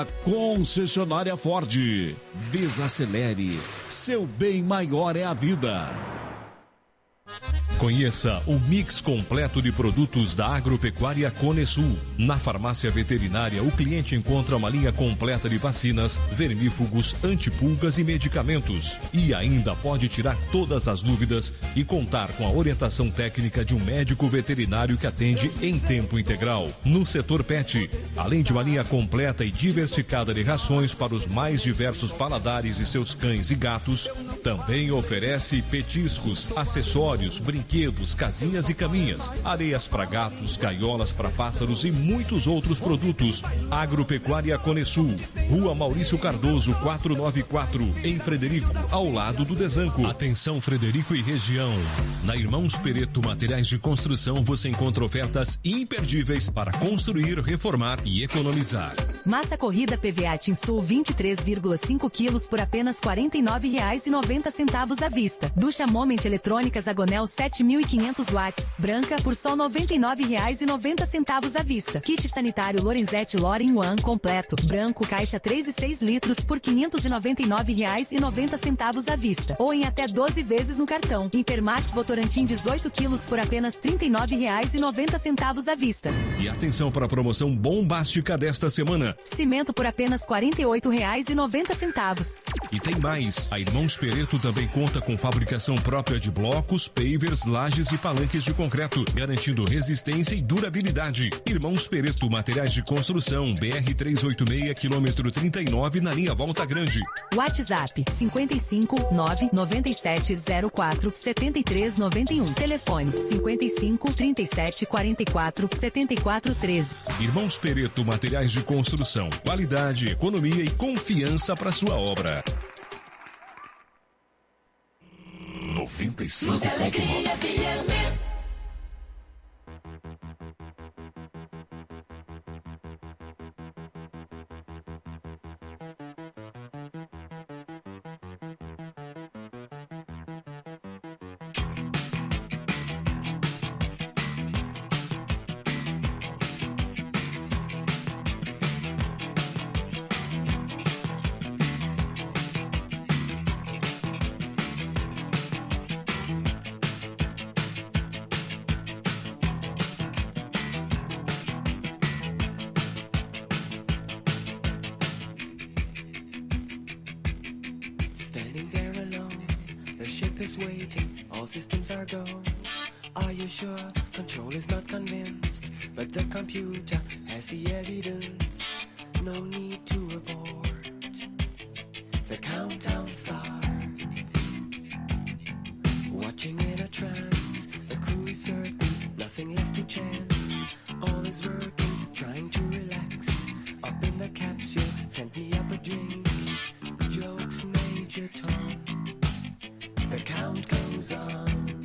A concessionária Ford. Desacelere. Seu bem maior é a vida. Conheça o mix completo de produtos da Agropecuária Conesul. Na farmácia veterinária, o cliente encontra uma linha completa de vacinas, vermífugos, antipulgas e medicamentos. E ainda pode tirar todas as dúvidas e contar com a orientação técnica de um médico veterinário que atende em tempo integral. No setor pet, além de uma linha completa e diversificada de rações para os mais diversos paladares de seus cães e gatos, também oferece petiscos, acessórios, brinquedos, casinhas e caminhas, areias para gatos, gaiolas para pássaros e muitos outros produtos. Agropecuária Conesul, Rua Maurício Cardoso, 494, em Frederico, ao lado do Desanco. Atenção Frederico e região. Na Irmãos Pereto Materiais de Construção você encontra ofertas imperdíveis para construir, reformar e economizar. Massa corrida PVA Tinsul 23,5 quilos por apenas R$ 49,90 à vista. Ducha Moment Eletrônicas Agonel 7.500 watts, branca por só R$ 99,90 à vista. Kit sanitário Lorenzetti Loren One completo, branco, caixa 3 e 6 litros por R$ 599,90 à vista. Ou em até 12 vezes no cartão. Impermax Votorantim 18 quilos por apenas R$ 39,90 à vista. E atenção para a promoção bombástica desta semana. Cimento por apenas R$ 48,90. E tem mais. A Irmãos Pereto também conta com fabricação própria de blocos, pavers, lajes e palanques de concreto, garantindo resistência e durabilidade. Irmãos Pereto Materiais de Construção, BR 386, quilômetro 39, na linha Volta Grande. WhatsApp 55 997 04 73 91. Telefone 55 37 44 74 13. Irmãos Pereto Materiais de Construção. Qualidade, economia e confiança para sua obra. 95. Alegria FM. Control is not convinced, but the computer has the evidence. No need to abort. The countdown starts. Watching in a trance, the crew is certain, nothing left to chance. All is working, trying to relax. Up in the capsule, sent me up a drink. Jokes, Major Tom. The count goes on.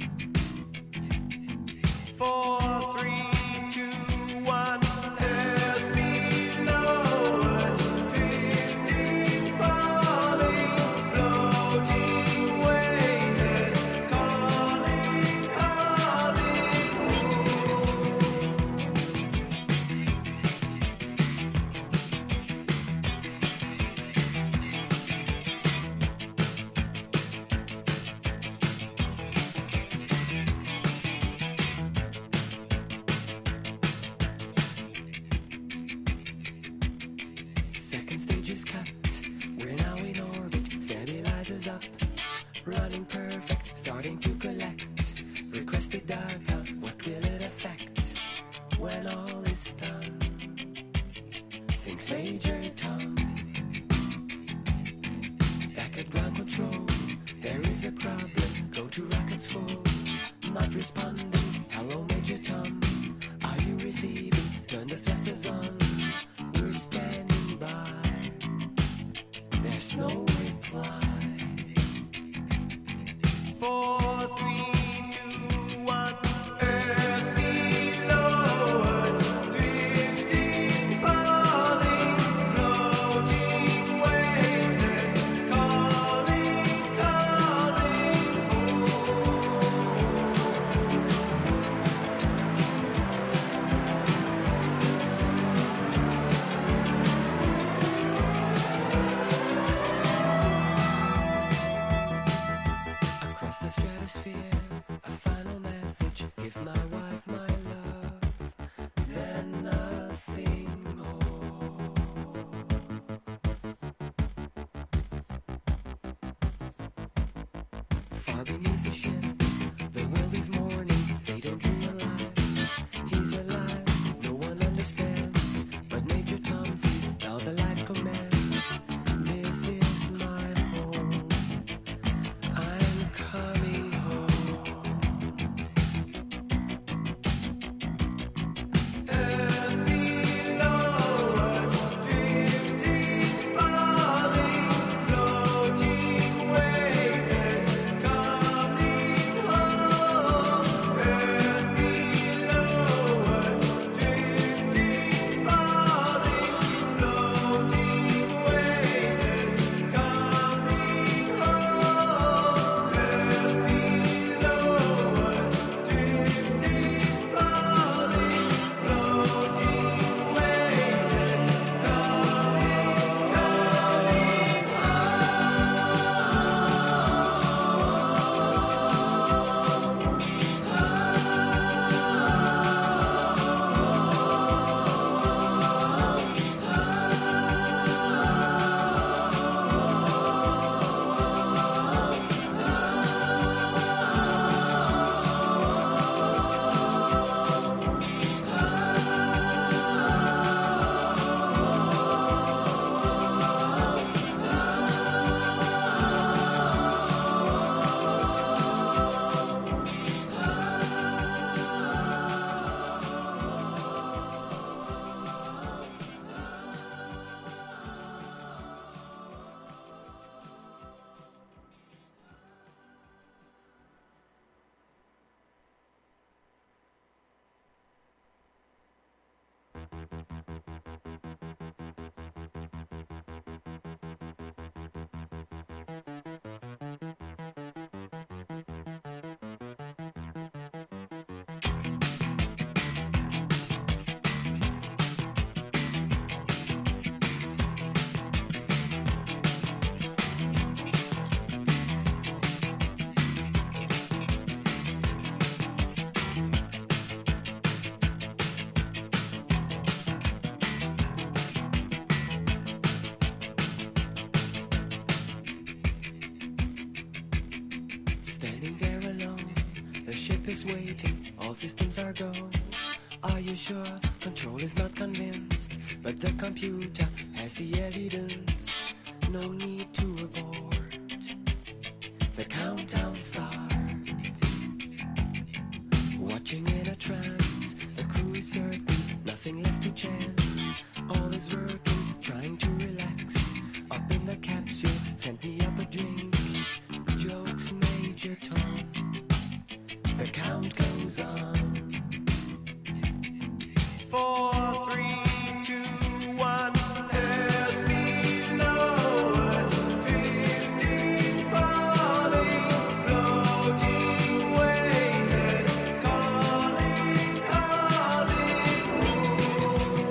4, 3, 2, 1. Earth below us, drifting, falling, floating, weightless, calling, calling home. Running perfect, starting to collect requested data. What will it affect when all is done? Thinks Major Tom. Back at ground control, there is a problem. Go to rockets full, not responding. Hello Major Tom, are you receiving? Turn the thrusters on, we're standing by. There's no reply. 4, 3, 2, 1. Earth below us, drifting, falling, floating, weightless, calling, calling home. beneath the ship. The world is mourning, they don't realize he's alive. No one understands, but Major Tom sees how the light commences. This is my home. I'm coming home. Earth below us, drifting, falling, floating, weightless, coming home. Earth below us, drifting, falling, floating, weightless, coming home. Earth below us, drifting, falling, floating, weightless, standing there alone, the ship is waiting, all systems are go. Are you sure? Control is not convinced, but the computer has the evidence. No need to abort. The countdown starts. Watching in a trance, the crew is certain, nothing left to chance. All is working, trying to relax. Up in the capsule, sent me up a drink. Jokes, Major Tom. The count goes on. 4, 3, 2, 1. Earth below us, drifting, falling, floating, weightless, calling, calling home.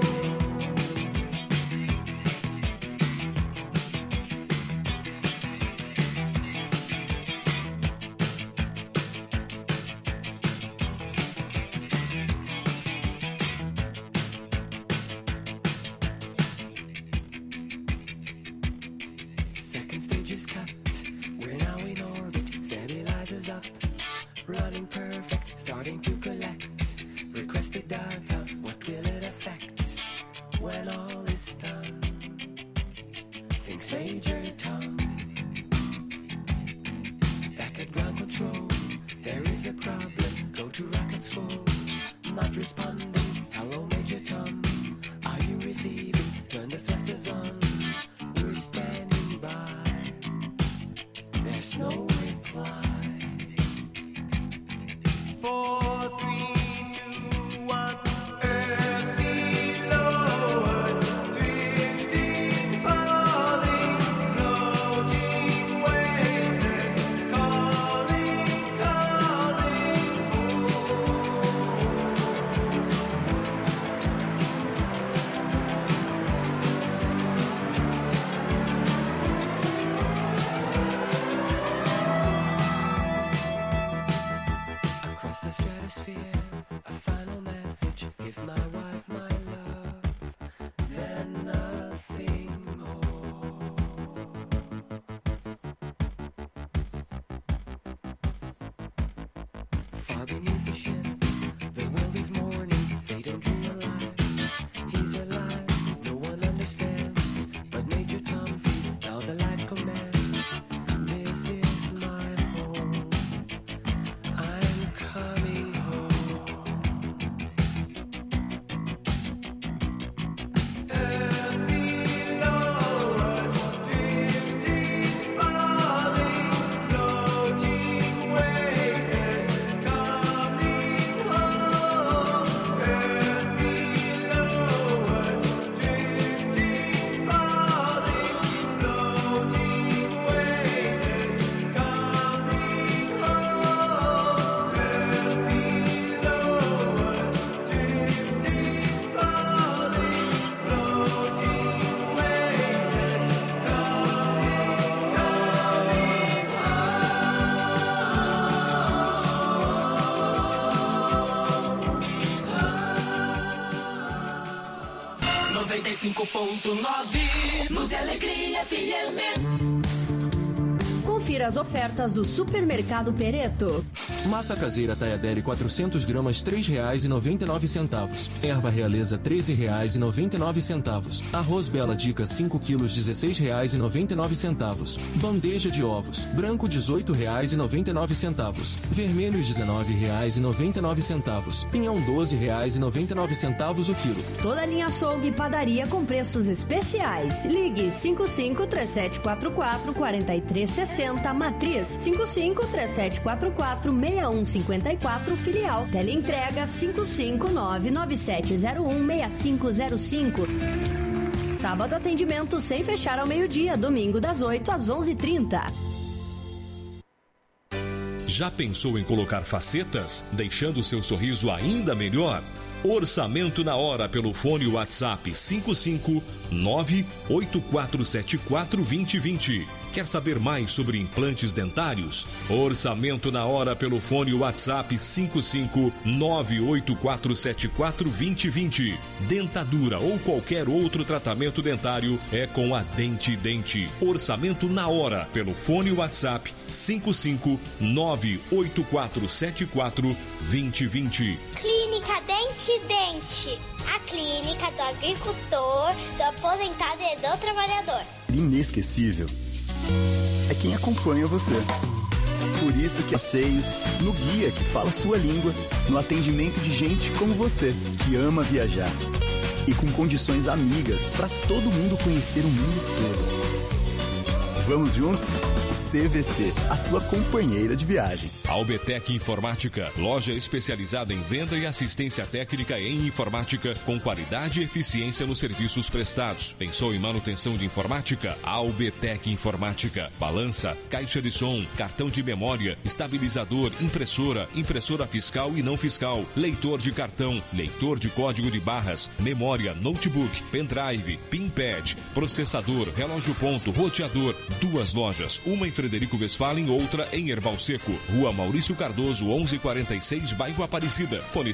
Second stage is cut. We're now in orbit. Stabilizers up. Running perfect. Starting to collect. Requested data. What will it affect when all is done? Thinks Major Tom. Back at ground control. There is a problem. Go to rockets full. Not responding. Hello, Major Tom. Are you receiving? Turn the thrusters on. We're standing by. There's no reply. 4, 3, 2, 1. Earth below us, drifting, falling, floating, weightless, calling, calling home. Now beneath the ship, the world is mourning. They don't realize he's alive. No one understands, but Major Tom sees how the life commands. This is my home. I'm coming home. Earth below us, drifting, falling, floating, weightless, coming home. Earth below us, drifting, falling, floating, weightless, coming home. Earth below us, drifting, falling, floating, weightless, Luz e Alegria FM. Confira as ofertas do Supermercado Pereto. Massa caseira Taiadere 400 gramas R$ 3,99. Erva realeza R$ 13,99. Arroz Bela Dica 5 quilos R$ 16,99. Bandeja de ovos branco R$ 18,99. Vermelhos R$ 19,99. Pinhão R$ 12,99 o quilo. Toda a linha açougue e padaria com preços especiais. Ligue 55-3744-4360, Matriz 55-3744-6154, Filial. Teleentrega 55997016505. Sábado atendimento sem fechar ao meio-dia, domingo das 8 às 11h30. Já pensou em colocar facetas, deixando seu sorriso ainda melhor? Orçamento na hora pelo fone WhatsApp 559-8474-2020. Quer saber mais sobre implantes dentários? Orçamento na hora pelo fone WhatsApp 559-8474-2020. Dentadura ou qualquer outro tratamento dentário é com a Dente Dente. Orçamento na hora pelo fone WhatsApp 559-8474-2020. Clínica Dente Dente, a clínica do agricultor, do aposentado e do trabalhador. Inesquecível é quem acompanha você. Por isso que passeios, no guia que fala sua língua, no atendimento de gente como você, que ama viajar. E com condições amigas para todo mundo conhecer o mundo todo. Vamos juntos? CVC, a sua companheira de viagem. Albetec Informática, loja especializada em venda e assistência técnica em informática, com qualidade e eficiência nos serviços prestados. Pensou em manutenção de informática? Albetec Informática. Balança, caixa de som, cartão de memória, estabilizador, impressora, impressora fiscal e não fiscal, leitor de cartão, leitor de código de barras, memória, notebook, pendrive, pinpad, processador, relógio ponto, roteador. 2 lojas, uma em Frederico Westphalen, outra em Erval Seco. Rua Maurício Cardoso, 1146, bairro Aparecida. Fone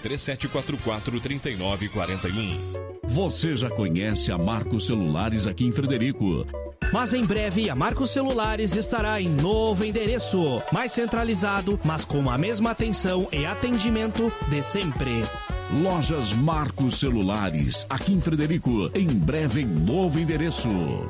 3744-3941. Você já conhece a Marcos Celulares aqui em Frederico. Mas em breve a Marcos Celulares estará em novo endereço, mais centralizado, mas com a mesma atenção e atendimento de sempre. Lojas Marcos Celulares, aqui em Frederico, em breve em novo endereço.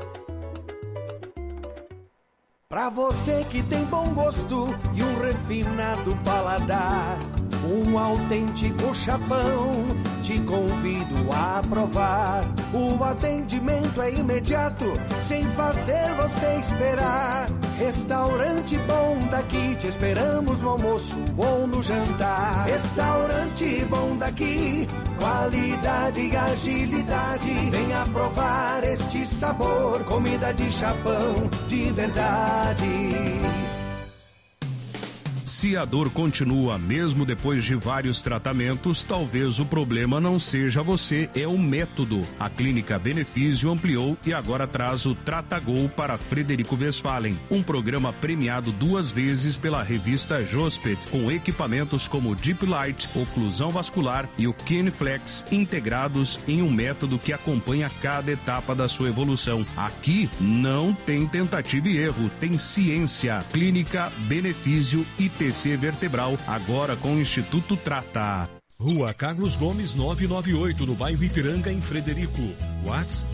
Pra você que tem bom gosto e um refinado paladar, um autêntico chapão, te convido a provar. O atendimento é imediato, sem fazer você esperar. Restaurante Bom Daqui, te esperamos no almoço ou no jantar. Restaurante Bom Daqui, qualidade e agilidade. Venha provar este sabor, comida de chapão de verdade. Se a dor continua mesmo depois de vários tratamentos, talvez o problema não seja você, é o método. A Clínica Benefício ampliou e agora traz o Tratagol para Frederico Westphalen, um programa premiado 2 vezes pela revista Jospet, com equipamentos como Deep Light, oclusão vascular e o Kineflex, integrados em um método que acompanha cada etapa da sua evolução. Aqui não tem tentativa e erro, tem ciência. Clínica Benefício ITC AVC vertebral, agora com o Instituto Trata. Rua Carlos Gomes 998, no bairro Ipiranga, em Frederico. WhatsApp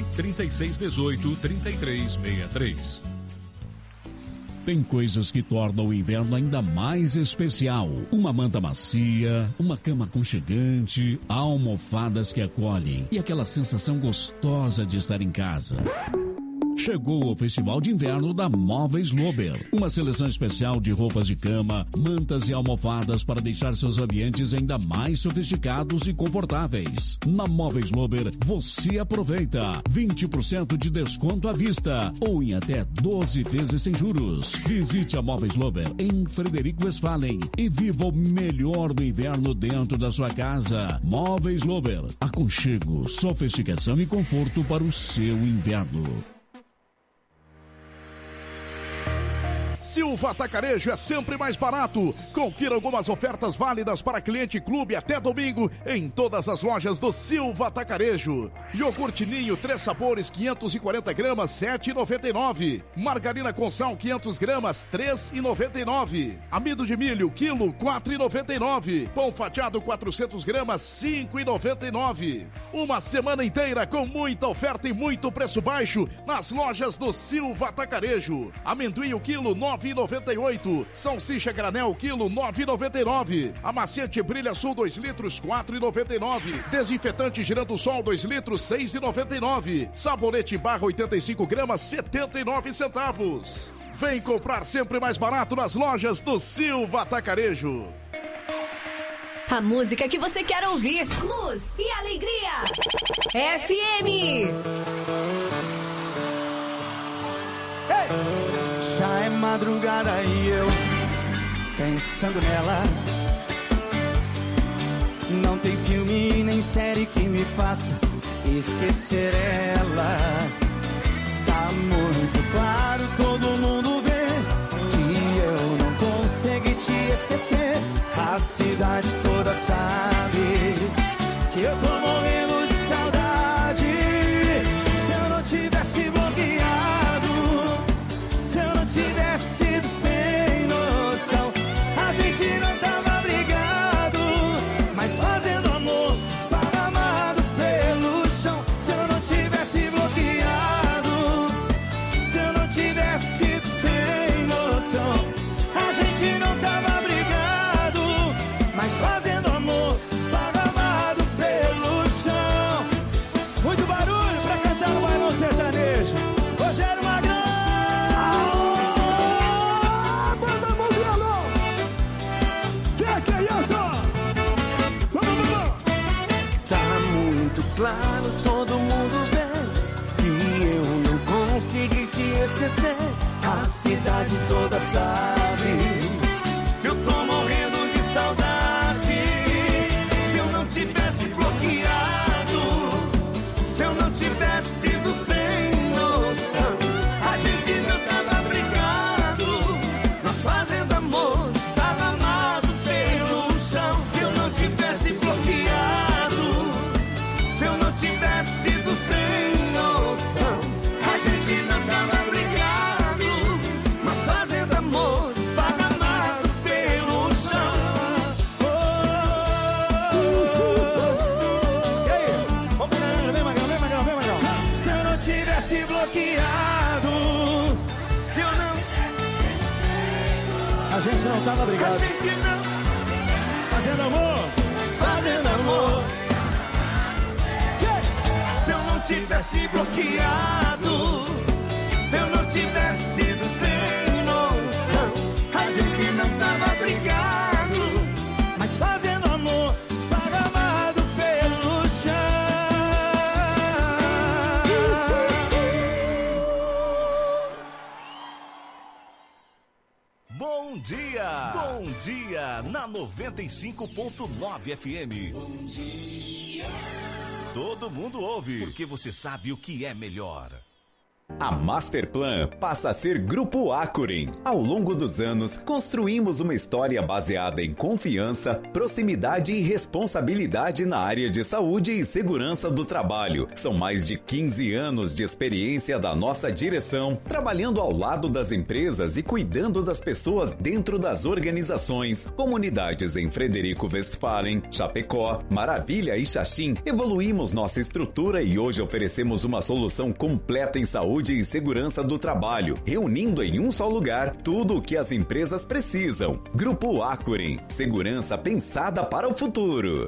93618-3363. Tem coisas que tornam o inverno ainda mais especial. Uma manta macia, uma cama aconchegante, almofadas que acolhem e aquela sensação gostosa de estar em casa. Chegou o Festival de Inverno da Móveis Lober. Uma seleção especial de roupas de cama, mantas e almofadas para deixar seus ambientes ainda mais sofisticados e confortáveis. Na Móveis Lober, você aproveita 20% de desconto à vista ou em até 12 vezes sem juros. Visite a Móveis Lober em Frederico Westphalen e viva o melhor do inverno dentro da sua casa. Móveis Lober. Aconchego, sofisticação e conforto para o seu inverno. Silva Atacarejo é sempre mais barato. Confira algumas ofertas válidas para cliente clube até domingo em todas as lojas do Silva Atacarejo. Iogurte Ninho 3 sabores 540 gramas 7,99. Margarina com sal 500 gramas 3,99. Amido de milho quilo 4,99. Pão fatiado 400 gramas 5,99. Uma semana inteira com muita oferta e muito preço baixo nas lojas do Silva Atacarejo. Amendoim o quilo 9,98. Salsicha granel quilo 9,99. Amaciante Brilha Sul 2 litros 4,99. Desinfetante Girando Sol 2 litros 6,99. Sabonete barra 85 gramas 79 centavos. Vem comprar sempre mais barato nas lojas do Silva Atacarejo. A música que você quer ouvir. Luz e alegria. FM. Hey! Já é madrugada e eu pensando nela. Não tem filme nem série que me faça esquecer ela. Tá muito claro, todo mundo vê que eu não consegui te esquecer. A cidade toda sabe que eu tô morrendo de saudade. Se eu não tivesse bloqueado, se eu não tivesse sido sem noção, a gente não tava brigado, mas fazendo amor esparramado pelo chão. Se eu não tivesse bloqueado, se eu não tivesse sido sem noção, a gente não tava brigado, mas fazendo amor esparramado pelo chão. Muito barulho pra cantar no bailão sertanejo. Rogério Magrão. Claro, todo mundo vê que eu não consegui te esquecer. A cidade toda sabe que eu tô morrendo de saudade. Se eu não tivesse bloqueado, se eu não tivesse sido sem noção, a gente não tava brigado, nós fazendo amor esparramado pelo chão. Se eu não tivesse bloqueado, se eu não tivesse sido sem noção, a gente não tava brigado, mas fazendo amor esparramado pelo chão. E aí? Vem, Magrão. Se eu não tivesse bloqueado, se eu não... A gente não tava brigado. A gente não... Fazendo amor. Se eu não tivesse bloqueado, se eu não tivesse sido sem noção, a gente não tava brigado, mas fazendo amor esparramado pelo chão. Bom dia na 95.9 FM. Bom dia. Todo mundo ouve, porque você sabe o que é melhor. A Masterplan passa a ser Grupo Acuren. Ao longo dos anos, construímos uma história baseada em confiança, proximidade e responsabilidade na área de saúde e segurança do trabalho. São mais de 15 anos de experiência da nossa direção, trabalhando ao lado das empresas e cuidando das pessoas dentro das organizações. Comunidades em Frederico Westphalen, Chapecó, Maravilha e Xaxim. Evoluímos nossa estrutura e hoje oferecemos uma solução completa em saúde e segurança do trabalho, reunindo em um só lugar tudo o que as empresas precisam. Grupo Acuren, segurança pensada para o futuro.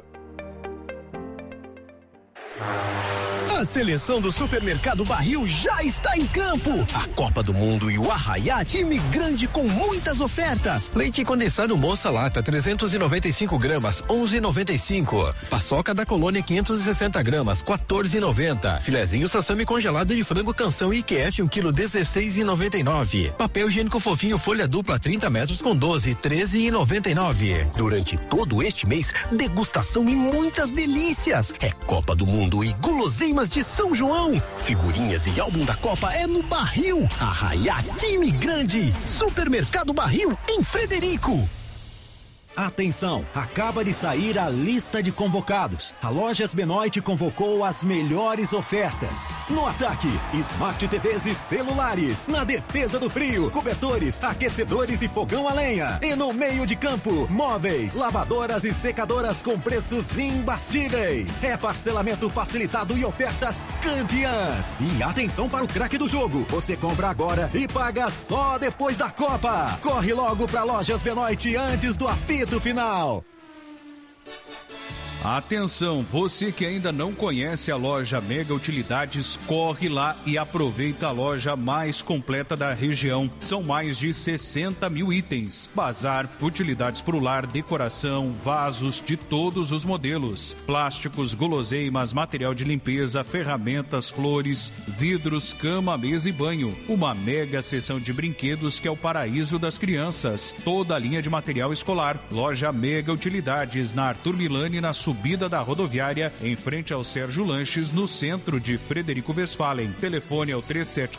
A seleção do Supermercado Barril já está em campo. A Copa do Mundo e o Arraiá, time grande com muitas ofertas. Leite condensado Moça Lata, 395 gramas, 11,95. Paçoca da Colônia, 560 gramas, 14,90. Filezinho Sassami congelado de frango Canção IQF, 1 kg, 16,99. Papel higiênico fofinho folha dupla, 30 metros com 12, 13,99. Durante todo este mês, degustação e muitas delícias. É Copa do Mundo e guloseimas de São João. Figurinhas e álbum da Copa é no Barril. Arraiá, time grande. Supermercado Barril, em Frederico. Atenção, acaba de sair a lista de convocados. A Lojas Benoit convocou as melhores ofertas. No ataque, Smart TVs e celulares. Na defesa do frio, cobertores, aquecedores e fogão a lenha. E no meio de campo, móveis, lavadoras e secadoras com preços imbatíveis. É parcelamento facilitado e ofertas campeãs. E atenção para o craque do jogo. Você compra agora e paga só depois da Copa. Corre logo para Lojas Benoit antes do apito do final. Atenção, você que ainda não conhece a loja Mega Utilidades, corre lá e aproveita a loja mais completa da região. São mais de 60 mil itens. Bazar, utilidades para o lar, decoração, vasos de todos os modelos. Plásticos, guloseimas, material de limpeza, ferramentas, flores, vidros, cama, mesa e banho. Uma mega seção de brinquedos que é o paraíso das crianças. Toda a linha de material escolar. Loja Mega Utilidades, na Arthur Milani, na subida da rodoviária, em frente ao Sérgio Lanches, no centro de Frederico Westphalen. Telefone é o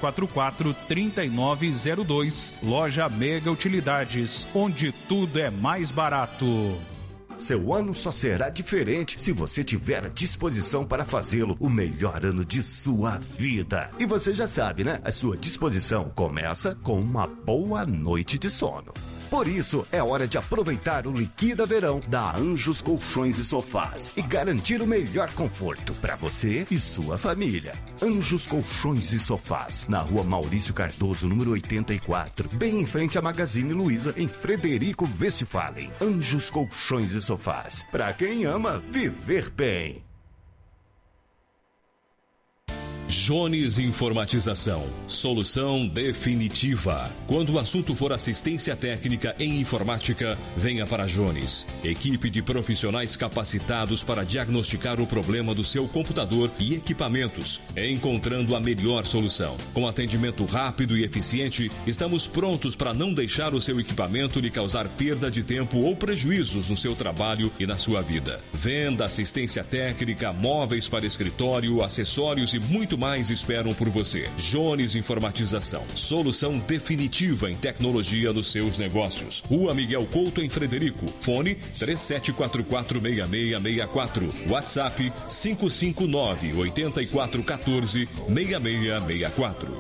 3744-3902. Loja Mega Utilidades, onde tudo é mais barato. Seu ano só será diferente se você tiver a disposição para fazê-lo o melhor ano de sua vida. E você já sabe, né? A sua disposição começa com uma boa noite de sono. Por isso, é hora de aproveitar o Liquida Verão da Anjos Colchões e Sofás e garantir o melhor conforto para você e sua família. Anjos Colchões e Sofás, na Rua Maurício Cardoso, número 84, bem em frente à Magazine Luiza, em Frederico Westphalen. Anjos Colchões e Sofás, para quem ama viver bem. Jones Informatização, solução definitiva. Quando o assunto for assistência técnica em informática, venha para Jones. Equipe de profissionais capacitados para diagnosticar o problema do seu computador e equipamentos, encontrando a melhor solução. Com atendimento rápido e eficiente, estamos prontos para não deixar o seu equipamento lhe causar perda de tempo ou prejuízos no seu trabalho e na sua vida. Venda, assistência técnica, móveis para escritório, acessórios e muito mais esperam por você. Jones Informatização, solução definitiva em tecnologia nos seus negócios. Rua Miguel Couto, em Frederico. Fone 3744-6664. WhatsApp 559-8414-6664.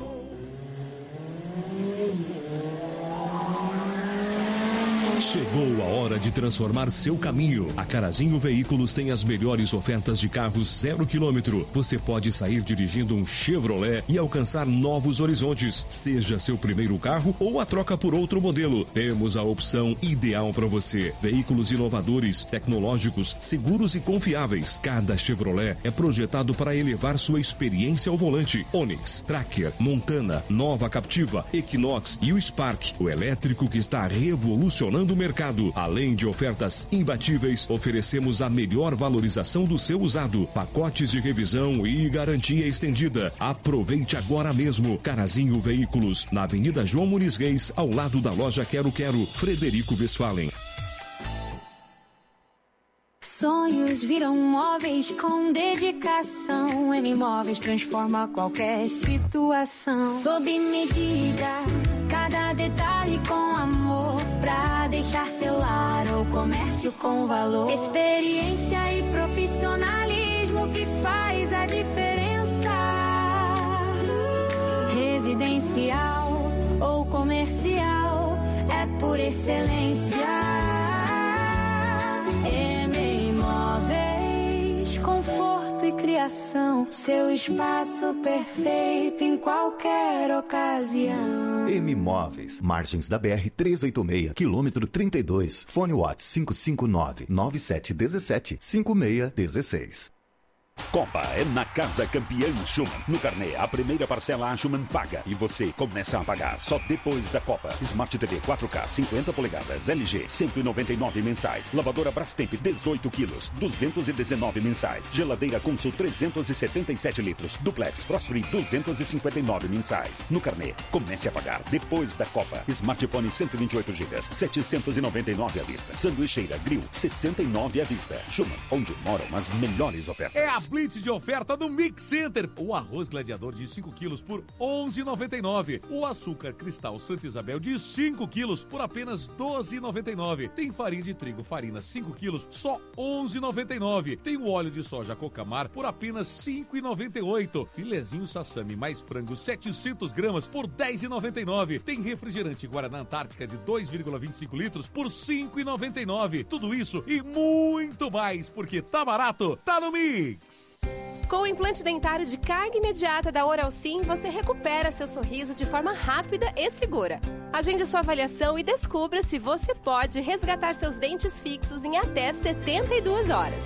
Chegou a hora de transformar seu caminho. A Carazinho Veículos tem as melhores ofertas de carros 0 km. Você pode sair dirigindo um Chevrolet e alcançar novos horizontes. Seja seu primeiro carro ou a troca por outro modelo. Temos a opção ideal para você. Veículos inovadores, tecnológicos, seguros e confiáveis. Cada Chevrolet é projetado para elevar sua experiência ao volante. Onix, Tracker, Montana, Nova Captiva, Equinox e o Spark, o elétrico que está revolucionando o mercado. Além de ofertas imbatíveis, oferecemos a melhor valorização do seu usado, pacotes de revisão e garantia estendida. Aproveite agora mesmo. Carazinho Veículos, na Avenida João Muniz Reis, ao lado da loja Quero Quero, Frederico Westphalen. Sonhos móveis viram móveis com dedicação. M-Móveis transforma qualquer situação. Sob medida, cada detalhe com amor, pra deixar seu lar ou comércio com valor. Experiência e profissionalismo que faz a diferença. Residencial ou comercial, é por excelência. M-Móveis, conforto e criação, seu espaço perfeito em qualquer ocasião. M-Móveis, margens da BR-386, quilômetro 32, fone WhatsApp 559-9717-5616. Copa é na Casa Campeã Schumann. No carnê, a primeira parcela a Schumann paga e você começa a pagar só depois da Copa. Smart TV 4K 50 polegadas LG 199 mensais. Lavadora Brastemp 18 quilos 219 mensais. Geladeira Consul 377 litros. Duplex Frost Free 259 mensais. No carnê, comece a pagar depois da Copa. Smartphone 128 GB 799 à vista. Sanduicheira Grill 69 à vista. Schumann, onde moram as melhores ofertas. É a Blitz de oferta do Mix Center. O arroz gladiador de 5 quilos por R$11,99. O açúcar cristal Santa Isabel de 5 quilos por apenas R$12,99. Tem farinha de trigo Farina 5 quilos, só R$11,99. Tem o óleo de soja Cocamar por apenas R$5,98. Filezinho Sassami mais frango 700 gramas por R$10,99. Tem refrigerante Guaraná Antártica de 2,25 litros por R$5,99. Tudo isso e muito mais, porque tá barato, tá no Mix. Com o implante dentário de carga imediata da Oral Sim, você recupera seu sorriso de forma rápida e segura. Agende sua avaliação e descubra se você pode resgatar seus dentes fixos em até 72 horas.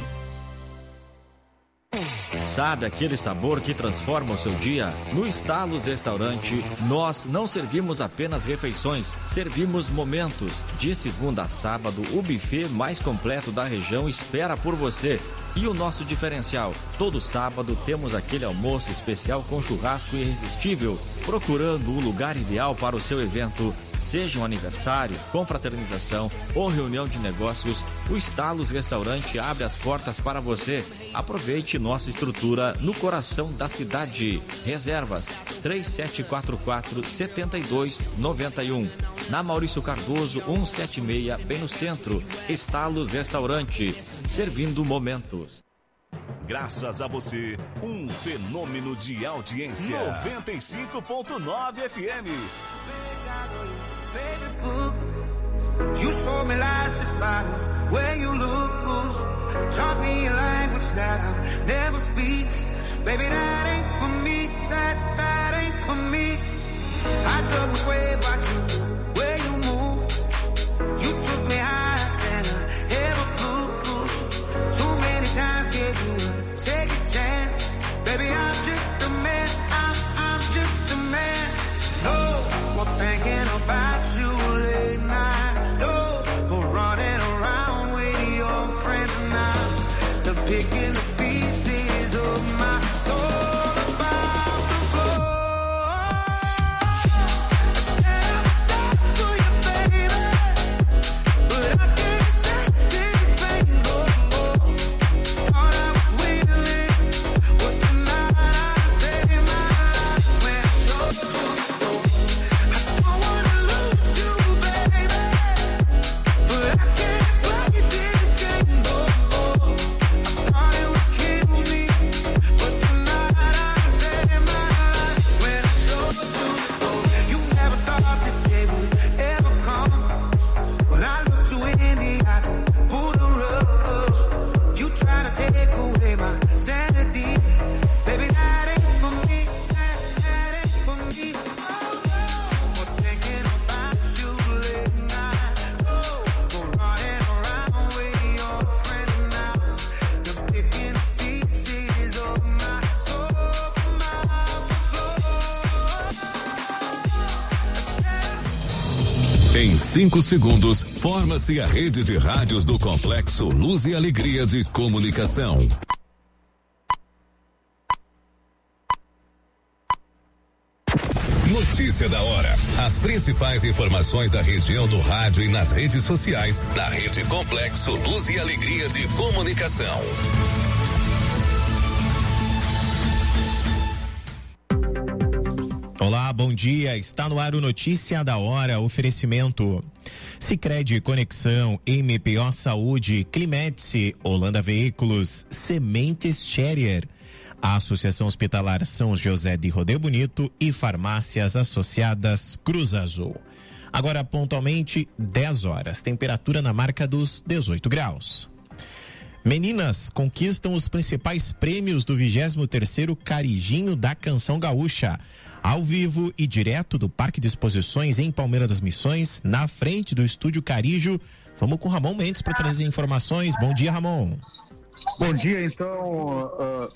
Sabe aquele sabor que transforma o seu dia? No Estalos Restaurante, nós não servimos apenas refeições, servimos momentos. De segunda a sábado, o buffet mais completo da região espera por você. E o nosso diferencial? Todo sábado temos aquele almoço especial com churrasco irresistível, procurando o lugar ideal para o seu evento. Seja um aniversário, confraternização ou reunião de negócios, o Estalos Restaurante abre as portas para você. Aproveite nossa estrutura no coração da cidade. Reservas 3744-7291. Na Maurício Cardoso 176, bem no centro. Estalos Restaurante, servindo momentos. Graças a você, um fenômeno de audiência. 95.9 FM. You saw me last just by the way you look. Taught me a language that I'll never speak. Baby, that ain't for me. That ain't for me. I don't way about you, where you move. You took me higher than I ever flew. Too many times gave you a second chance. Baby, I'm just a man. I'm just a man. No more thinking about you late night. No more running around with your friends now. The picking the pieces of my soul about the floor. I said I'm for you, baby, but I can't take this pain no more. Thought I was willing, but tonight I saved my life when I showed you. Em 5 segundos, forma-se a rede de rádios do Complexo Luz e Alegria de Comunicação. Notícia da hora. As principais informações da região no rádio e nas redes sociais da Rede Complexo Luz e Alegria de Comunicação. Olá, bom dia. Está no ar o Notícia da Hora. Oferecimento Sicredi Conexão, MPO Saúde, Climetice, Holanda Veículos, Sementes Scherer, a Associação Hospitalar São José de Rodeio Bonito e Farmácias Associadas Cruz Azul. Agora pontualmente 10 horas, temperatura na marca dos 18 graus. Meninas conquistam os principais prêmios do 23º Carijinho da Canção Gaúcha. Ao vivo e direto do Parque de Exposições em Palmeira das Missões, na frente do Estúdio Carijo. Vamos com Ramon Mendes para trazer informações. Bom dia, Ramon. Bom dia, então,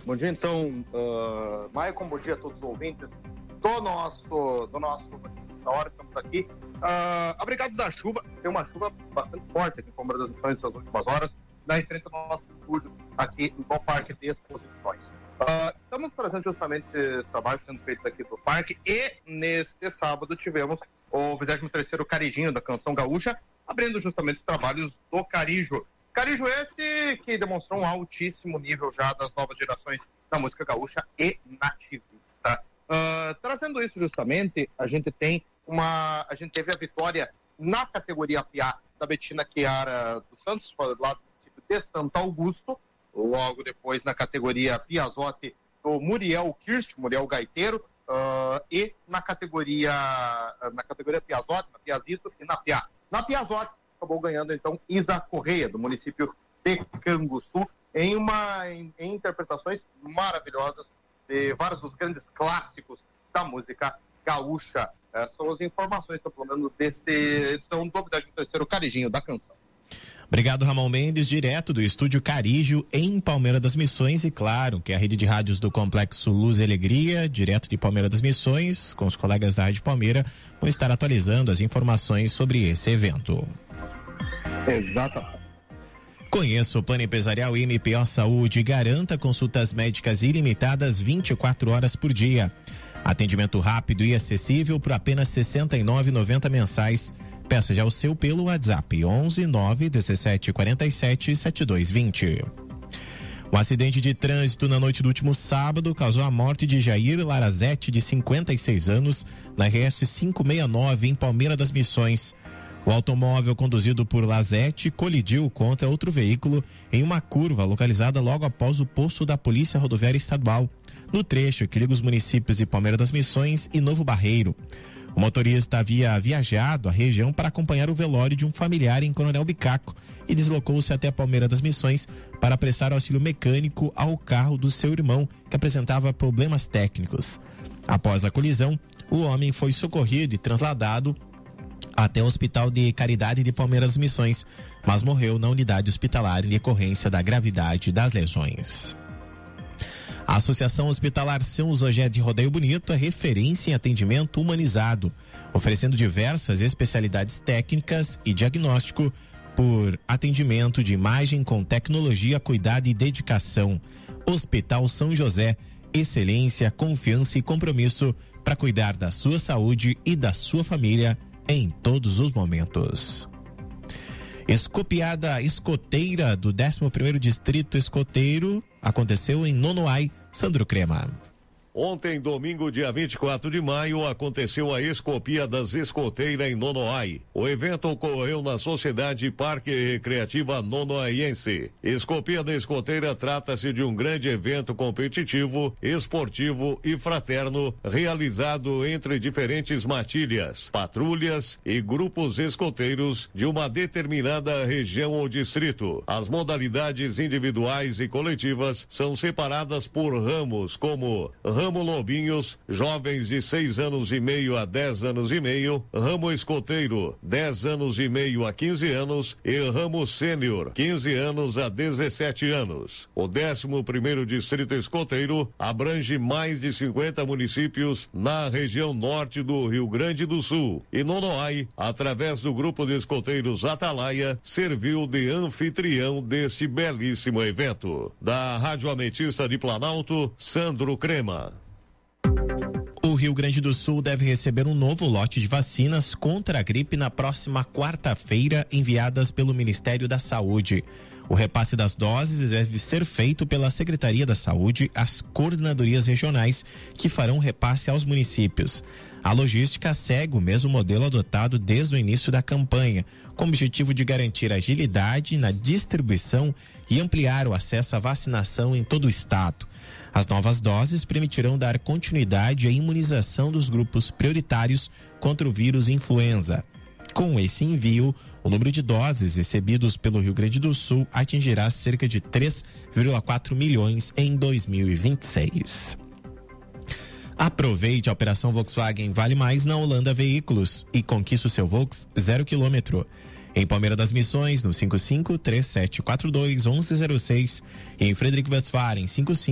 Maicon, bom dia a todos os ouvintes do nosso da hora, estamos aqui. Abrigados da chuva, tem uma chuva bastante forte aqui em Palmeira das Missões nas últimas horas, na frente do nosso estúdio aqui no Parque de Exposições. Estamos trazendo justamente esses trabalhos sendo feitos aqui do parque e neste sábado tivemos o 23º Carijinho da Canção Gaúcha, abrindo justamente os trabalhos do Carijo. Carijo esse que demonstrou um altíssimo nível já das novas gerações da música gaúcha e nativista. Trazendo isso justamente, a gente teve a vitória na categoria PA da Betina Chiara dos Santos, lá do município de Santo Augusto. Logo depois na categoria Piazotti do Muriel Kirst, Muriel Gaiteiro, e na categoria Piazotti, na Piazito e na Piá. Na Piazotti acabou ganhando então Isa Correia, do município de Canguçu, em interpretações maravilhosas de vários dos grandes clássicos da música gaúcha. Essas são as informações, estou falando dessa edição do 23º Carijinho da Canção. Obrigado, Ramon Mendes, direto do Estúdio Carijo, em Palmeira das Missões, e claro, que é a rede de rádios do Complexo Luz e Alegria, direto de Palmeira das Missões, com os colegas da Rádio Palmeira, vão estar atualizando as informações sobre esse evento. Exatamente. Conheça o Plano Empresarial MPO Saúde e garanta consultas médicas ilimitadas 24 horas por dia. Atendimento rápido e acessível por apenas R$ 69,90 mensais. Peça já o seu pelo WhatsApp 11 9 17 47 7220. Um acidente de trânsito na noite do último sábado causou a morte de Jair Larazete, de 56 anos, na RS 569 em Palmeira das Missões. O automóvel conduzido por Lazete colidiu contra outro veículo em uma curva localizada logo após o posto da Polícia Rodoviária Estadual, no trecho que liga os municípios de Palmeira das Missões e Novo Barreiro. O motorista havia viajado à região para acompanhar o velório de um familiar em Coronel Bicaco e deslocou-se até Palmeira das Missões para prestar auxílio mecânico ao carro do seu irmão, que apresentava problemas técnicos. Após a colisão, o homem foi socorrido e trasladado até o Hospital de Caridade de Palmeira das Missões, mas morreu na unidade hospitalar em decorrência da gravidade das lesões. A Associação Hospitalar São José de Rodeio Bonito é referência em atendimento humanizado, oferecendo diversas especialidades técnicas e diagnóstico por atendimento de imagem com tecnologia, cuidado e dedicação. Hospital São José, excelência, confiança e compromisso para cuidar da sua saúde e da sua família em todos os momentos. Escopiada escoteira do 11º Distrito Escoteiro aconteceu em Nonoai. Sandro Crema. Ontem, domingo, dia 24 de maio, aconteceu a Escopia das Escoteiras em Nonoai. O evento ocorreu na Sociedade Parque Recreativa Nonoaiense. Escopia da Escoteira trata-se de um grande evento competitivo, esportivo e fraterno, realizado entre diferentes matilhas, patrulhas e grupos escoteiros de uma determinada região ou distrito. As modalidades individuais e coletivas são separadas por ramos, como Ramo Lobinhos, jovens de 6 anos e meio a 10 anos e meio, Ramo Escoteiro, 10 anos e meio a 15 anos e Ramo Sênior, 15 anos a 17 anos. O 11º Distrito Escoteiro abrange mais de 50 municípios na região norte do Rio Grande do Sul e Nonoai, através do grupo de escoteiros Atalaia, serviu de anfitrião deste belíssimo evento. Da Rádio Ametista de Planalto, Sandro Crema. O Rio Grande do Sul deve receber um novo lote de vacinas contra a gripe na próxima quarta-feira, enviadas pelo Ministério da Saúde. O repasse das doses deve ser feito pela Secretaria da Saúde às coordenadorias regionais, que farão repasse aos municípios. A logística segue o mesmo modelo adotado desde o início da campanha, com o objetivo de garantir agilidade na distribuição e ampliar o acesso à vacinação em todo o estado. As novas doses permitirão dar continuidade à imunização dos grupos prioritários contra o vírus influenza. Com esse envio, o número de doses recebidos pelo Rio Grande do Sul atingirá cerca de 3,4 milhões em 2026. Aproveite a operação Volkswagen Vale Mais na Holanda Veículos e conquiste o seu Volks 0 km. Em Palmeira das Missões, no 55-3742-1106 e em Frederico Westphalen,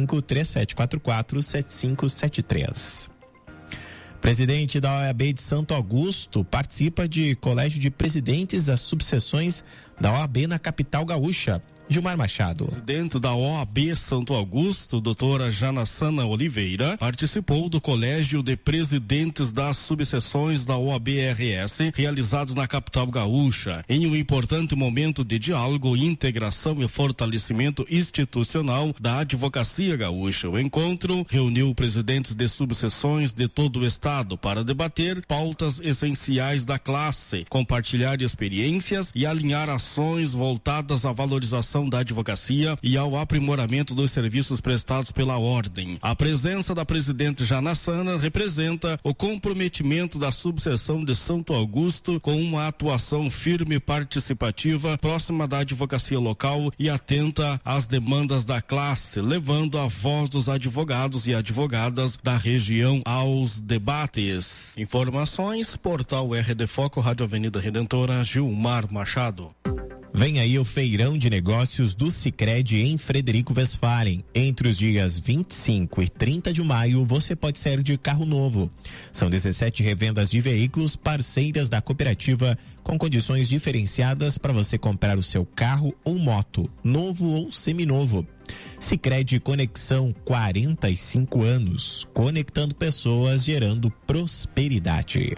55-3744-7573. Presidente da OAB de Santo Augusto participa de colégio de presidentes das subseções da OAB na capital gaúcha. Gilmar Machado. Presidente da OAB Santo Augusto, doutora Janassana Oliveira, participou do Colégio de Presidentes das Subseções da OAB-RS, realizado na capital gaúcha, em um importante momento de diálogo, integração e fortalecimento institucional da advocacia gaúcha. O encontro reuniu presidentes de subseções de todo o estado para debater pautas essenciais da classe, compartilhar experiências e alinhar ações voltadas à valorização da advocacia e ao aprimoramento dos serviços prestados pela ordem. A presença da presidente Janassana representa o comprometimento da subseção de Santo Augusto com uma atuação firme e participativa, próxima da advocacia local e atenta às demandas da classe, levando a voz dos advogados e advogadas da região aos debates. Informações, portal RD Foco, Rádio Avenida Redentora, Gilmar Machado. Vem aí o feirão de negócios do Sicredi em Frederico Westphalen. Entre os dias 25 e 30 de maio, você pode sair de carro novo. São 17 revendas de veículos parceiras da cooperativa com condições diferenciadas para você comprar o seu carro ou moto, novo ou seminovo. Sicredi Conexão, 45 anos, conectando pessoas, gerando prosperidade.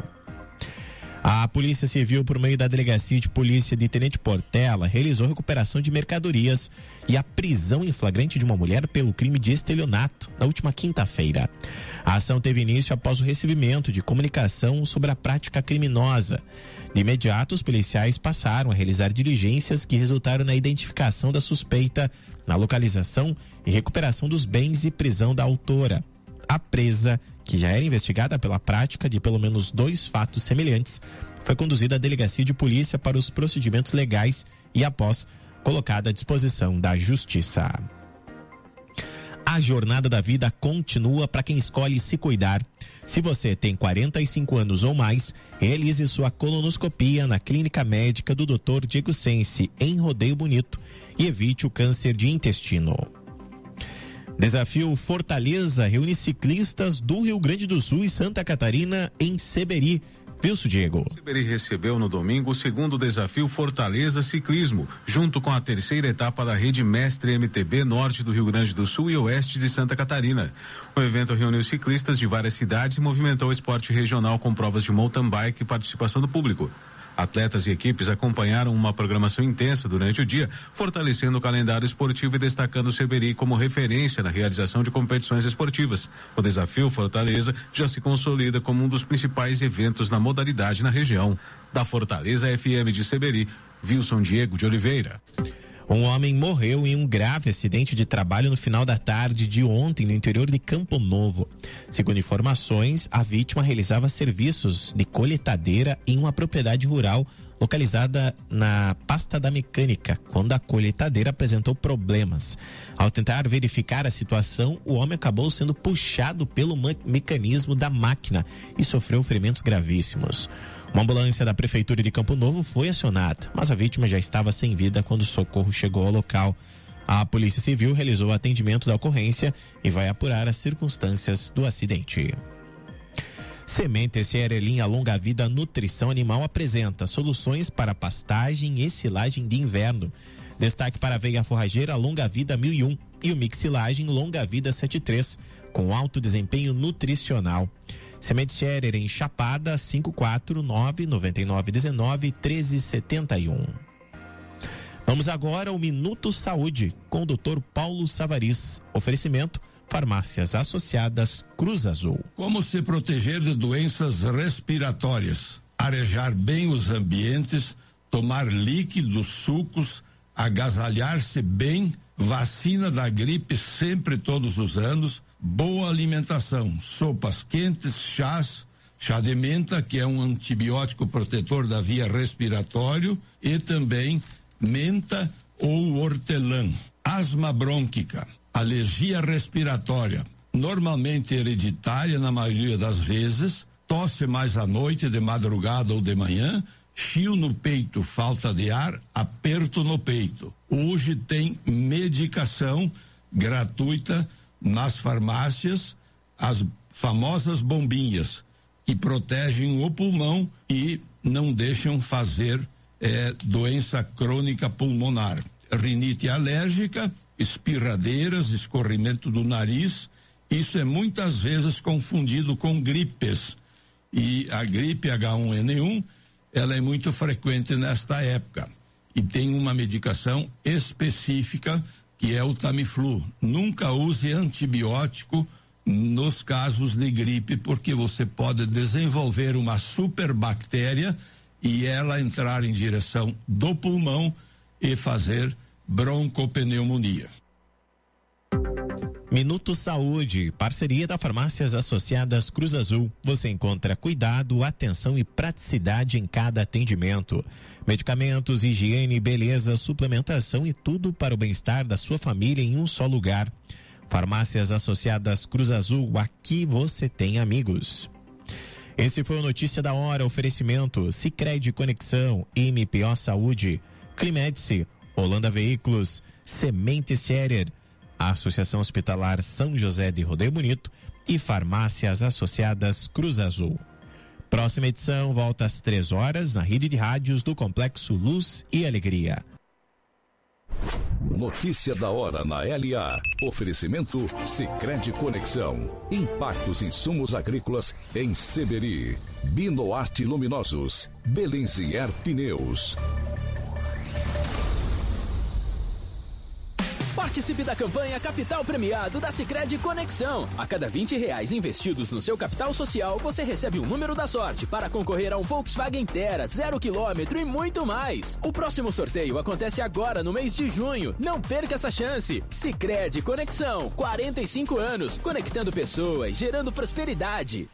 A Polícia Civil, por meio da Delegacia de Polícia de Tenente Portela, realizou recuperação de mercadorias e a prisão em flagrante de uma mulher pelo crime de estelionato na última quinta-feira. A ação teve início após o recebimento de comunicação sobre a prática criminosa. De imediato, os policiais passaram a realizar diligências que resultaram na identificação da suspeita, na localização e recuperação dos bens e prisão da autora. A presa, que já era investigada pela prática de pelo menos 2 fatos semelhantes, foi conduzida à delegacia de polícia para os procedimentos legais e, após, colocada à disposição da Justiça. A jornada da vida continua para quem escolhe se cuidar. Se você tem 45 anos ou mais, realize sua colonoscopia na Clínica Médica do Dr. Diego Sense, em Rodeio Bonito, e evite o câncer de intestino. Desafio Fortaleza reúne ciclistas do Rio Grande do Sul e Santa Catarina em Seberi. Wilson Diego. Seberi recebeu no domingo o segundo desafio Fortaleza Ciclismo, junto com a terceira etapa da rede Mestre MTB Norte do Rio Grande do Sul e Oeste de Santa Catarina. O evento reuniu ciclistas de várias cidades e movimentou o esporte regional com provas de mountain bike e participação do público. Atletas e equipes acompanharam uma programação intensa durante o dia, fortalecendo o calendário esportivo e destacando o Seberi como referência na realização de competições esportivas. O desafio Fortaleza já se consolida como um dos principais eventos na modalidade na região. Da Fortaleza FM de Seberi, Wilson Diego de Oliveira. Um homem morreu em um grave acidente de trabalho no final da tarde de ontem no interior de Campo Novo. Segundo informações, a vítima realizava serviços de colheitadeira em uma propriedade rural localizada na Pasta da Mecânica, quando a colheitadeira apresentou problemas. Ao tentar verificar a situação, o homem acabou sendo puxado pelo mecanismo da máquina e sofreu ferimentos gravíssimos. Uma ambulância da Prefeitura de Campo Novo foi acionada, mas a vítima já estava sem vida quando o socorro chegou ao local. A Polícia Civil realizou o atendimento da ocorrência e vai apurar as circunstâncias do acidente. Sementes Cerelinha Longa Vida Nutrição Animal apresenta soluções para pastagem e silagem de inverno. Destaque para a aveia forrageira Longa Vida 1001 e o mix silagem Longa Vida 73, com alto desempenho nutricional. Sementes Scherer em Chapada, 549-9919-1371. Vamos agora ao Minuto Saúde com o Dr. Paulo Savariz. Oferecimento: Farmácias Associadas Cruz Azul. Como se proteger de doenças respiratórias? Arejar bem os ambientes, tomar líquidos, sucos, agasalhar-se bem, vacina da gripe sempre todos os anos, boa alimentação, sopas quentes, chás, chá de menta, que é um antibiótico protetor da via respiratória, e também menta ou hortelã. Asma brônquica, alergia respiratória, normalmente hereditária na maioria das vezes, tosse mais à noite, de madrugada ou de manhã, chio no peito, falta de ar, aperto no peito. Hoje tem medicação gratuita nas farmácias, as famosas bombinhas, que protegem o pulmão e não deixam fazer doença crônica pulmonar. Rinite alérgica, espirradeiras, escorrimento do nariz, isso é muitas vezes confundido com gripes. E a gripe H1N1, ela é muito frequente nesta época. E tem uma medicação específica, que é o Tamiflu. Nunca use antibiótico nos casos de gripe, porque você pode desenvolver uma superbactéria e ela entrar em direção do pulmão e fazer broncopneumonia. Minuto Saúde, parceria da Farmácias Associadas Cruz Azul. Você encontra cuidado, atenção e praticidade em cada atendimento. Medicamentos, higiene, beleza, suplementação e tudo para o bem-estar da sua família em um só lugar. Farmácias Associadas Cruz Azul, aqui você tem amigos. Esse foi o Notícia da Hora, oferecimento Sicredi Conexão, MPO Saúde, Climedice, Holanda Veículos, Sementes Scherer, a Associação Hospitalar São José de Rodeio Bonito e Farmácias Associadas Cruz Azul. Próxima edição volta às 3h na rede de rádios do Complexo Luz e Alegria. Notícia da hora na LA. Oferecimento Sicredi Conexão. Impactos insumos agrícolas em Seberi. Binoarte Luminosos. Belenzier Pneus. Participe da campanha Capital Premiado da Sicredi Conexão. A cada R$20 investidos no seu capital social, você recebe um número da sorte para concorrer a um Volkswagen Tera 0 km e muito mais. O próximo sorteio acontece agora no mês de junho. Não perca essa chance. Sicredi Conexão, 45 anos, conectando pessoas, gerando prosperidade.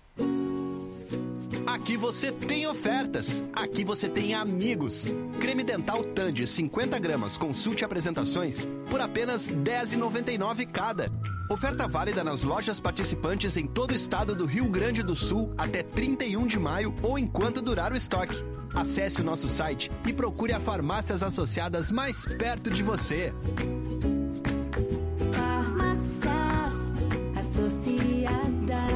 Aqui você tem ofertas, aqui você tem amigos. Creme dental Tandy 50 gramas, consulte apresentações por apenas R$10,99 cada. Oferta válida nas lojas participantes em todo o estado do Rio Grande do Sul até 31 de maio ou enquanto durar o estoque. Acesse o nosso site e procure a Farmácias Associadas mais perto de você. Farmácias Associadas.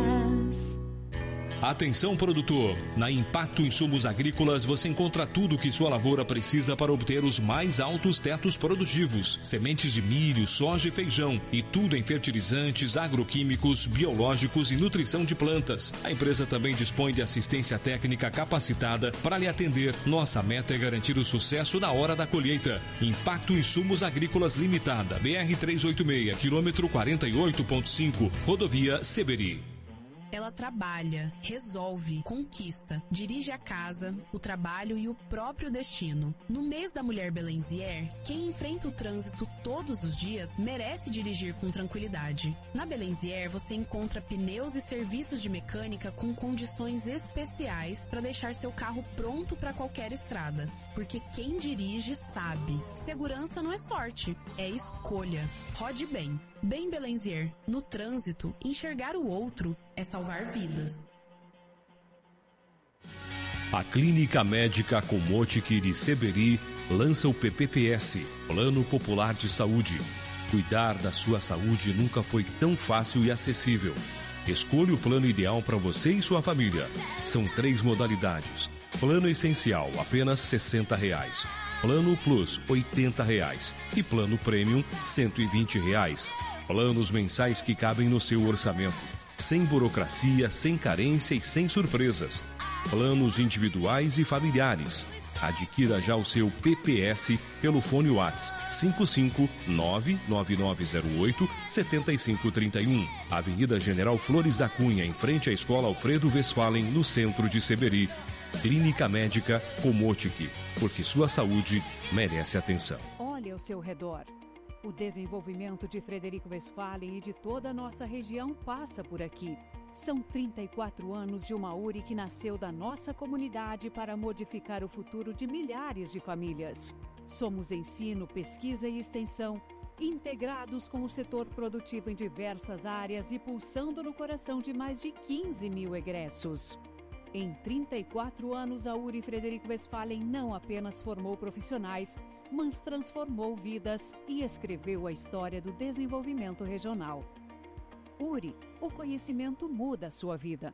Atenção, produtor! Na Impacto Insumos Agrícolas você encontra tudo o que sua lavoura precisa para obter os mais altos tetos produtivos. Sementes de milho, soja e feijão. E tudo em fertilizantes, agroquímicos, biológicos e nutrição de plantas. A empresa também dispõe de assistência técnica capacitada para lhe atender. Nossa meta é garantir o sucesso na hora da colheita. Impacto Insumos Agrícolas Limitada, BR-386, quilômetro 48.5, rodovia Seberi. Ela trabalha, resolve, conquista, dirige a casa, o trabalho e o próprio destino. No mês da Mulher Belenzier, quem enfrenta o trânsito todos os dias merece dirigir com tranquilidade. Na Belenzier você encontra pneus e serviços de mecânica com condições especiais para deixar seu carro pronto para qualquer estrada. Porque quem dirige sabe. Segurança não é sorte, é escolha. Rode bem. Bem Belenzier, no trânsito, enxergar o outro é salvar vidas. A Clínica Médica Comotic de Seberi lança o PPPS, Plano Popular de Saúde. Cuidar da sua saúde nunca foi tão fácil e acessível. Escolha o plano ideal para você e sua família. São 3 modalidades. Plano Essencial, apenas R$60. Plano Plus, R$80. E Plano Premium, R$120. Planos mensais que cabem no seu orçamento. sem burocracia, sem carência e sem surpresas. Planos individuais e familiares. Adquira já o seu PPS pelo fone WhatsApp 5599908-7531. Avenida General Flores da Cunha, em frente à Escola Alfredo Westphalen, no centro de Seberi. Clínica Médica Comotic, porque sua saúde merece atenção. Olhe ao seu redor. O desenvolvimento de Frederico Westphalen e de toda a nossa região passa por aqui. São 34 anos de uma URI que nasceu da nossa comunidade para modificar o futuro de milhares de famílias. Somos ensino, pesquisa e extensão, integrados com o setor produtivo em diversas áreas e pulsando no coração de mais de 15 mil egressos. Em 34 anos, a URI Frederico Westphalen não apenas formou profissionais, mas transformou vidas e escreveu a história do desenvolvimento regional. URI, o conhecimento muda a sua vida.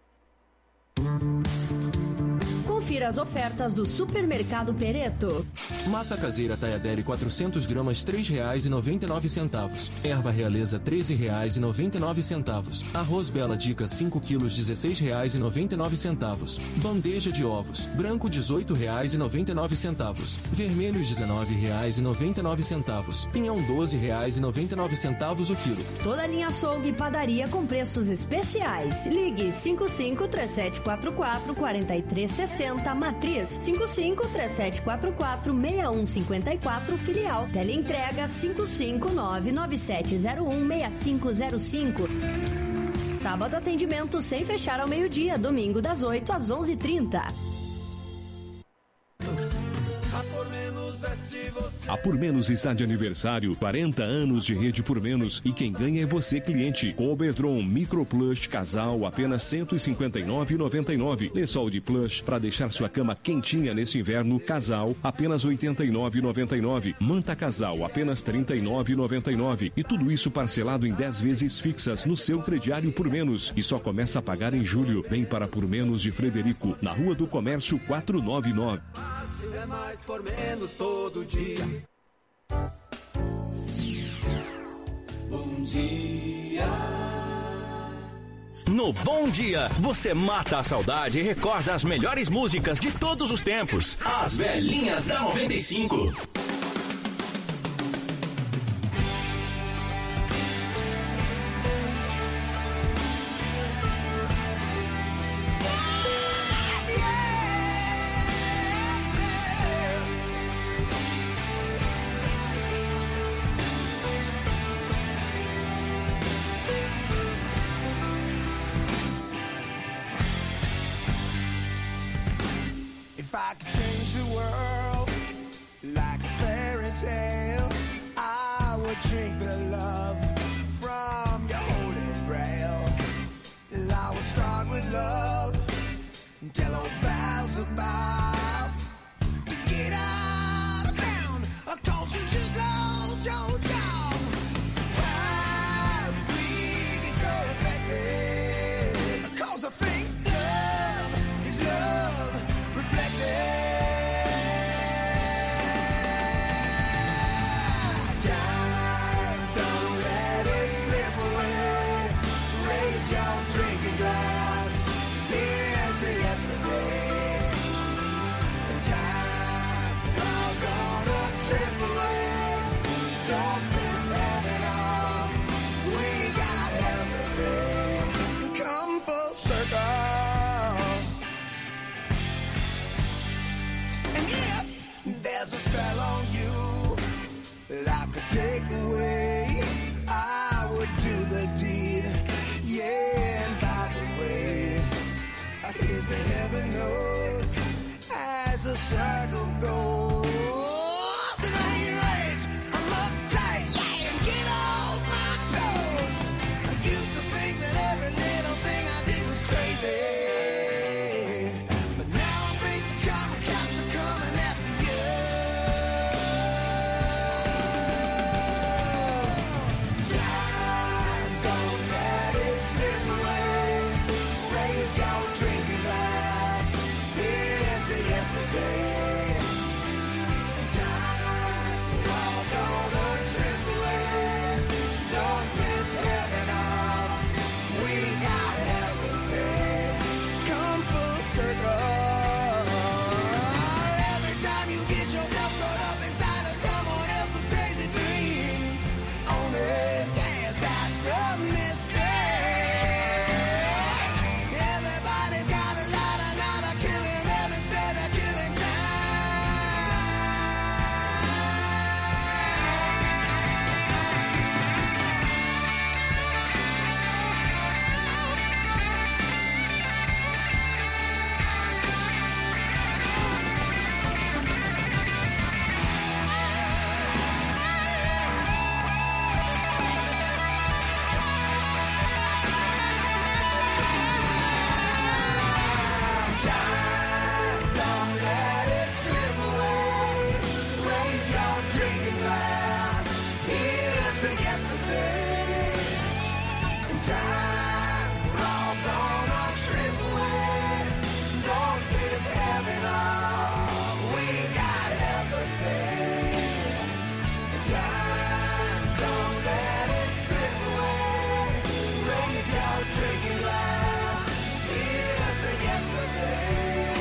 Confira as ofertas do Supermercado Pereto. Massa caseira Taiadere 400 gramas R$ 3,99. Erva realeza R$ 13,99. Arroz Bela Dica 5 quilos R$ 16,99. Bandeja de ovos branco R$ 18,99. Vermelho R$ 19,99. Pinhão R$ 12,99 o quilo. Toda a linha açougue e padaria com preços especiais. Ligue 55-3744-4360. Matriz 55-3744-6154 Filial. Teleentrega 55997016505. Sábado atendimento sem fechar ao meio-dia. Domingo das 8 às 11h30. A Por Menos está de aniversário, 40 anos de rede Por Menos, e quem ganha é você, cliente. Cobedron Micro Plush Casal, apenas R$ 159,99. Lençol de plush para deixar sua cama quentinha neste inverno, Casal, apenas R$ 89,99. Manta Casal, apenas R$ 39,99. E tudo isso parcelado em 10 vezes fixas no seu crediário Por Menos. E só começa a pagar em julho. Vem para Por Menos de Frederico, na Rua do Comércio 499. É mais por menos todo dia. Bom dia. No Bom Dia, você mata a saudade e recorda as melhores músicas de todos os tempos. As velhinhas da 95. If I could change the world like a fairy tale, I would drink the love from your holy grail. And I would start with love and tell old pals about to get out of town, 'cause you just lost your job. Why we get so affected? 'Cause I think love is love reflected. Time, don't let it slip away. Raise your drinking glass. Here's to yesterday. Time, we're gonna trip away. Don't miss having all. We got everything. Come full circle. And if there's a spell on you that I could take away, I would do the deed. Yeah, and by the way, here's to heaven knows as the circle goes. And I ain't right, I'm uptight, yeah, and get off my toes. I used to think that every little thing I did was crazy. But now I think the karma cops are coming after you. Time, don't let it slip away. Raise your drinking glass. Here's to yesterday. having all. We got everything. Time, don't let it slip away. Raise your drinking glass. Here's the yesterday.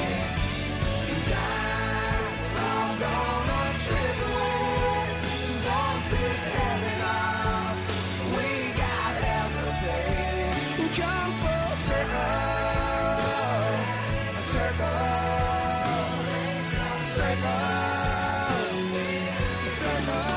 Time, we're all gonna trip away. Don't piss heaven off. We got everything. Come full circle, circle, circle, circle.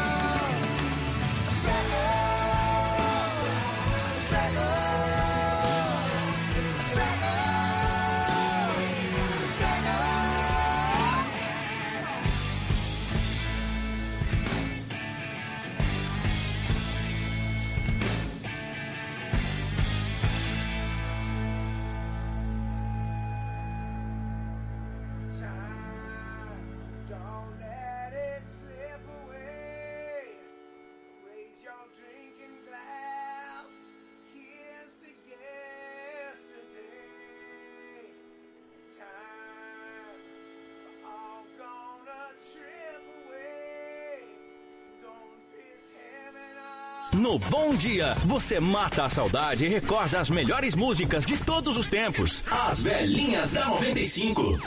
No Bom Dia, você mata a saudade e recorda as melhores músicas de todos os tempos. As velhinhas da 95.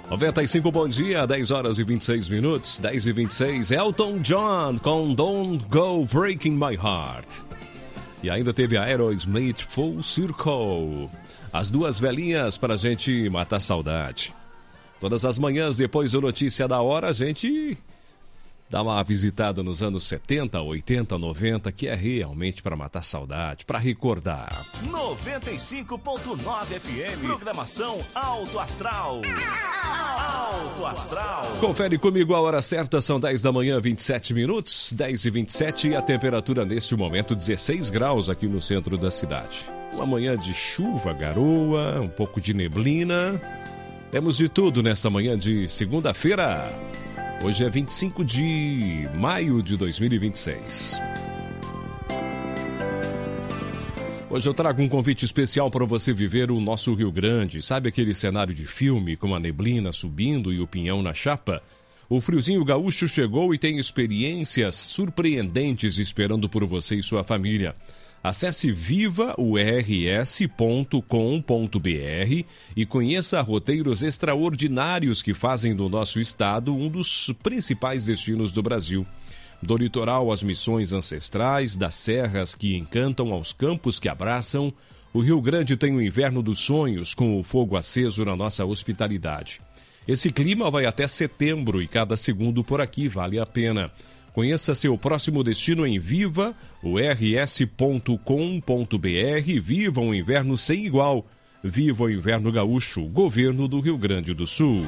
95, bom dia, 10 horas e 26 minutos, 10 e 26, Elton John com Don't Go Breaking My Heart. E ainda teve a Aerosmith Full Circle. As duas velhinhas para a gente matar a saudade. Todas as manhãs, depois da notícia da hora, a gente dá uma visitada nos anos 70, 80, 90, que é realmente para matar saudade, para recordar. 95.9 FM, programação Alto Astral. Alto Astral. Confere comigo a hora certa, são 10 da manhã, 27 minutos, 10 e 27, e a temperatura neste momento 16 graus aqui no centro da cidade. Uma manhã de chuva, garoa, um pouco de neblina. Temos de tudo nesta manhã de segunda-feira. Hoje é 25 de maio de 2026. Hoje eu trago um convite especial para você viver o nosso Rio Grande. Sabe aquele cenário de filme com a neblina subindo e o pinhão na chapa? O friozinho gaúcho chegou e tem experiências surpreendentes esperando por você e sua família. Acesse vivaors.com.br e conheça roteiros extraordinários que fazem do nosso estado um dos principais destinos do Brasil. Do litoral às missões ancestrais, das serras que encantam aos campos que abraçam, o Rio Grande tem o inverno dos sonhos com o fogo aceso na nossa hospitalidade. Esse clima vai até setembro e cada segundo por aqui vale a pena. Conheça seu próximo destino em vivaors.com.br. Viva um inverno sem igual. Viva o inverno gaúcho, governo do Rio Grande do Sul.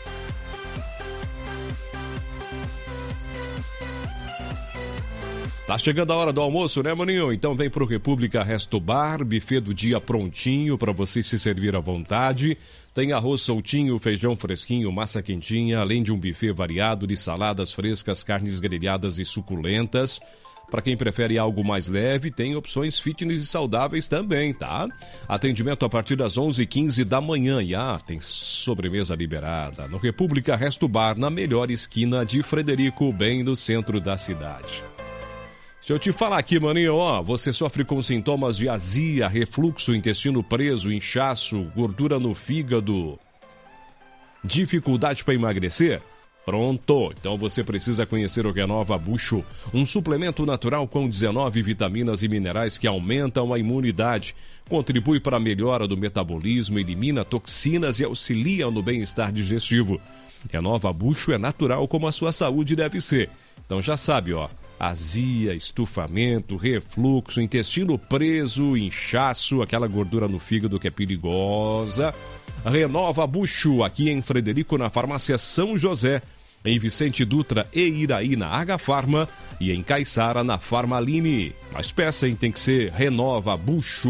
Tá chegando a hora do almoço, né, maninho? Então vem pro República Resto Bar, buffet do dia prontinho para você se servir à vontade. Tem arroz soltinho, feijão fresquinho, massa quentinha, além de um buffet variado de saladas frescas, carnes grelhadas e suculentas. Para quem prefere algo mais leve, tem opções fitness e saudáveis também, tá? Atendimento a partir das 11h15 da manhã e tem sobremesa liberada. No República Resto Bar, na melhor esquina de Frederico, bem no centro da cidade. Deixa eu te falar aqui, maninho, você sofre com sintomas de azia, refluxo, intestino preso, inchaço, gordura no fígado, dificuldade para emagrecer? Pronto! Então você precisa conhecer o Renova Bucho, um suplemento natural com 19 vitaminas e minerais que aumentam a imunidade, contribui para a melhora do metabolismo, elimina toxinas e auxilia no bem-estar digestivo. Renova Bucho é natural como a sua saúde deve ser. Então já sabe, azia, estufamento, refluxo, intestino preso, inchaço, aquela gordura no fígado que é perigosa. Renova Bucho, aqui em Frederico, na farmácia São José, em Vicente Dutra e Iraí, na Agafarma, e em Caiçara, na Farmaline. Mas peça, tem que ser Renova Bucho.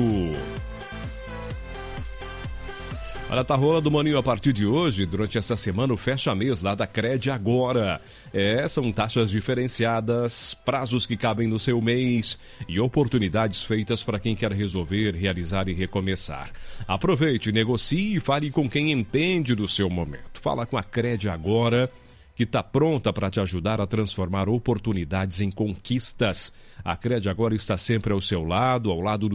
Olha, tá rolando, maninho, a partir de hoje, durante essa semana, o fecha-mês lá da Cred Agora. São taxas diferenciadas, prazos que cabem no seu mês e oportunidades feitas para quem quer resolver, realizar e recomeçar. Aproveite, negocie e fale com quem entende do seu momento. Fala com a Cred Agora, que está pronta para te ajudar a transformar oportunidades em conquistas. A Cred Agora está sempre ao seu lado, ao lado do